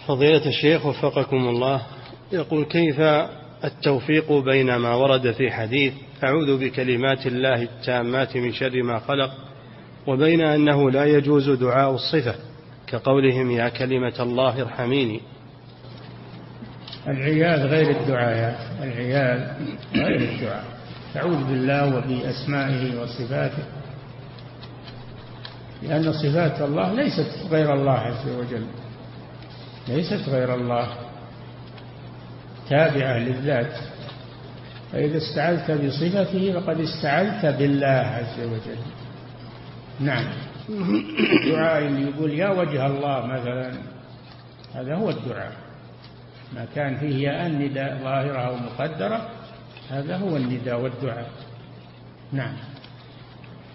فضيلة الشيخ وفقكم الله، يقول: كيف التوفيق بين ما ورد في حديث أعوذ بكلمات الله التامات من شر ما خلق، وبين أنه لا يجوز دعاء الصفة كقولهم يا كلمة الله ارحميني؟ العياذ غير الدعاء، العياذ غير الدعاء، تعوذ بالله وبأسمائه وصفاته، لأن صفات الله ليست غير الله عز وجل، ليست غير الله، تابعة للذات. فإذا استعذت بصفته فقد استعذت بالله عز وجل. نعم. الدعاء اللي يقول يا وجه الله مثلا، هذا هو الدعاء، ما كان فيه يا النداء ظاهرة أو مقدرة، هذا هو النداء والدعاء. نعم.